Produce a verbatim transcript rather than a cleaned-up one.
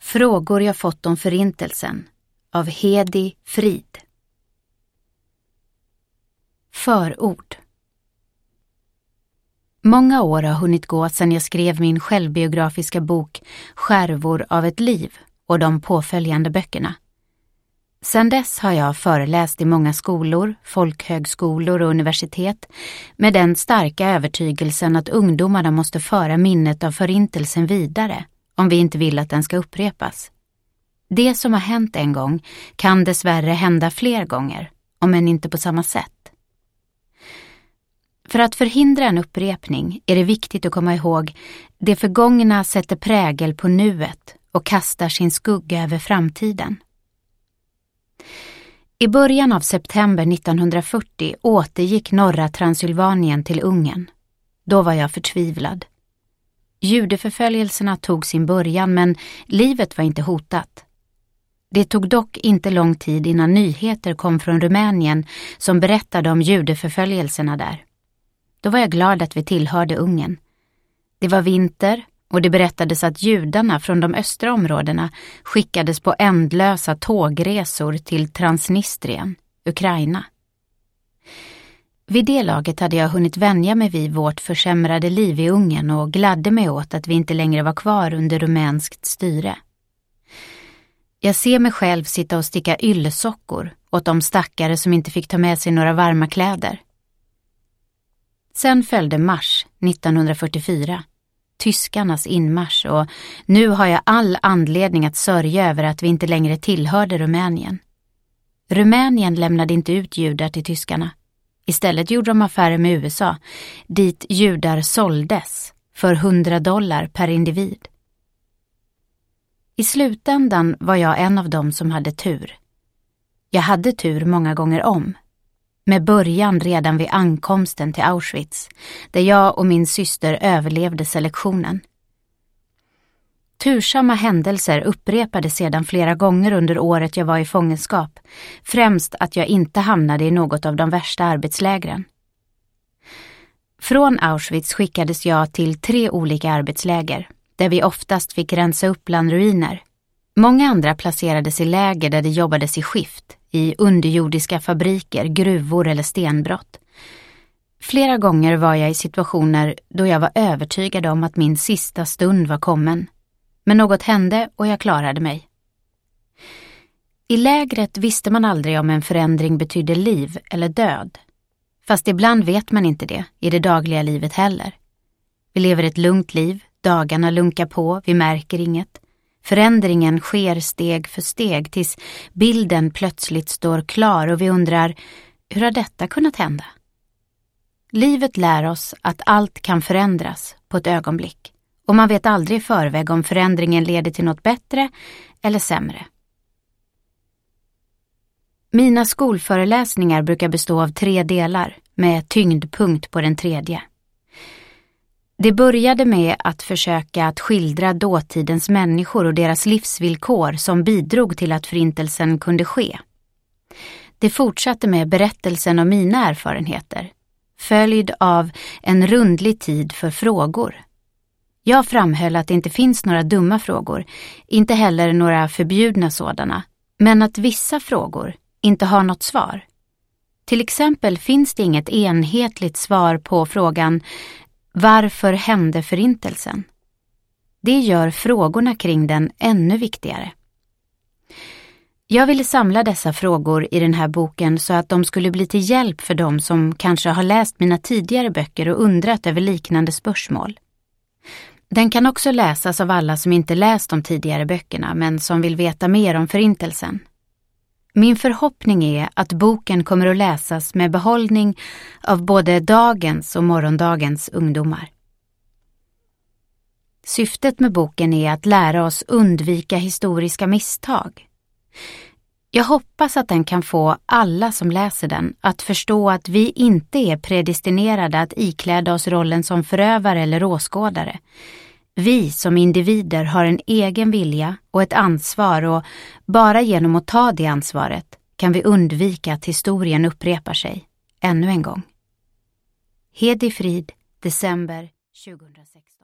Frågor jag fått om förintelsen av Hedi Frid. Förord. Många år har hunnit gå sedan jag skrev min självbiografiska bok Skärvor av ett liv och de påföljande böckerna. Sedan dess har jag föreläst i många skolor, folkhögskolor och universitet med den starka övertygelsen att ungdomarna måste föra minnet av förintelsen vidare om vi inte vill att den ska upprepas. Det som har hänt en gång kan dessvärre hända fler gånger, om än inte på samma sätt. För att förhindra en upprepning är det viktigt att komma ihåg det förgångna sätter prägel på nuet och kastar sin skugga över framtiden. I början av september nittonhundrafyrtio återgick norra Transylvanien till Ungern. Då var jag förtvivlad. Judeförföljelserna tog sin början, men livet var inte hotat. Det tog dock inte lång tid innan nyheter kom från Rumänien som berättade om judeförföljelserna där. Då var jag glad att vi tillhörde Ungern. Det var vinter och det berättades att judarna från de östra områdena skickades på ändlösa tågresor till Transnistrien, Ukraina. Vid det laget hade jag hunnit vänja mig vid vårt försämrade liv i Ungern och gladde mig åt att vi inte längre var kvar under rumänskt styre. Jag ser mig själv sitta och sticka yllesockor åt de stackare som inte fick ta med sig några varma kläder. Sen följde mars nittonhundrafyrtiofyra, tyskarnas inmarsch, och nu har jag all anledning att sörja över att vi inte längre tillhörde Rumänien. Rumänien lämnade inte ut judar till tyskarna. Istället gjorde de affärer med U S A, dit judar såldes för hundra dollar per individ. I slutändan var jag en av dem som hade tur. Jag hade tur många gånger om. Med början redan vid ankomsten till Auschwitz, där jag och min syster överlevde selektionen. Tursamma händelser upprepade sedan flera gånger under året jag var i fångenskap, främst att jag inte hamnade i något av de värsta arbetslägren. Från Auschwitz skickades jag till tre olika arbetsläger, där vi oftast fick rensa upp bland ruiner. Många andra placerades i läger där det jobbades i skift, i underjordiska fabriker, gruvor eller stenbrott. Flera gånger var jag i situationer då jag var övertygad om att min sista stund var kommen. Men något hände och jag klarade mig. I lägret visste man aldrig om en förändring betydde liv eller död. Fast ibland vet man inte det i det dagliga livet heller. Vi lever ett lugnt liv, dagarna lunkar på, vi märker inget. Förändringen sker steg för steg tills bilden plötsligt står klar och vi undrar, hur har detta kunnat hända? Livet lär oss att allt kan förändras på ett ögonblick. Och man vet aldrig i förväg om förändringen leder till något bättre eller sämre. Mina skolföreläsningar brukar bestå av tre delar med tyngdpunkt på den tredje. Det började med att försöka att skildra dåtidens människor och deras livsvillkor som bidrog till att förintelsen kunde ske. Det fortsatte med berättelsen om mina erfarenheter, följd av en rundlig tid för frågor. Jag framhöll att det inte finns några dumma frågor, inte heller några förbjudna sådana, men att vissa frågor inte har något svar. Till exempel finns det inget enhetligt svar på frågan varför hände förintelsen? Det gör frågorna kring den ännu viktigare. Jag ville samla dessa frågor i den här boken så att de skulle bli till hjälp för dem som kanske har läst mina tidigare böcker och undrat över liknande spörsmål. Den kan också läsas av alla som inte läst de tidigare böckerna men som vill veta mer om förintelsen. Min förhoppning är att boken kommer att läsas med behållning av både dagens och morgondagens ungdomar. Syftet med boken är att lära oss undvika historiska misstag. Jag hoppas att den kan få alla som läser den att förstå att vi inte är predestinerade att ikläda oss rollen som förövare eller åskådare. Vi som individer har en egen vilja och ett ansvar och bara genom att ta det ansvaret kan vi undvika att historien upprepar sig ännu en gång. Hedi Frid, december tjugohundrasexton.